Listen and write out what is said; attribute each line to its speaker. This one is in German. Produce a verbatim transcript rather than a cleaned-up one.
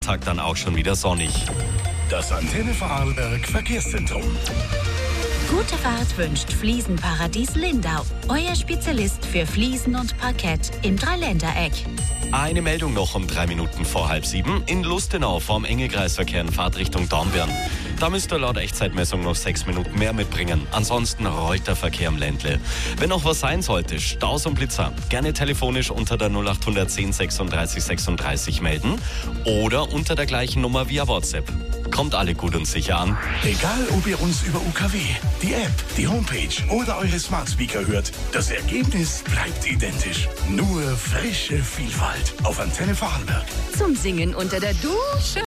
Speaker 1: Nachmittag dann auch schon wieder sonnig.
Speaker 2: Das Antenne Vorarlberg Verkehrszentrum.
Speaker 3: Gute Fahrt wünscht Fliesenparadies Lindau. Euer Spezialist für Fliesen und Parkett im Dreiländereck.
Speaker 1: Eine Meldung noch um drei Minuten vor halb sieben. In Lustenau vom Enge-Kreisverkehr in Fahrtrichtung Dornbirn. Da müsst ihr laut Echtzeitmessung noch sechs Minuten mehr mitbringen. Ansonsten rollt der Verkehr im Ländle. Wenn noch was sein sollte, Staus und Blitzer, gerne telefonisch unter der null acht zehn sechsunddreißig sechsunddreißig melden oder unter der gleichen Nummer via WhatsApp. Kommt alle gut und sicher an.
Speaker 2: Egal, ob ihr uns über U K W, die App, die Homepage oder eure Smart Speaker hört, das Ergebnis bleibt identisch. Nur frische Vielfalt auf Antenne Vorarlberg.
Speaker 3: Zum Singen unter der Dusche.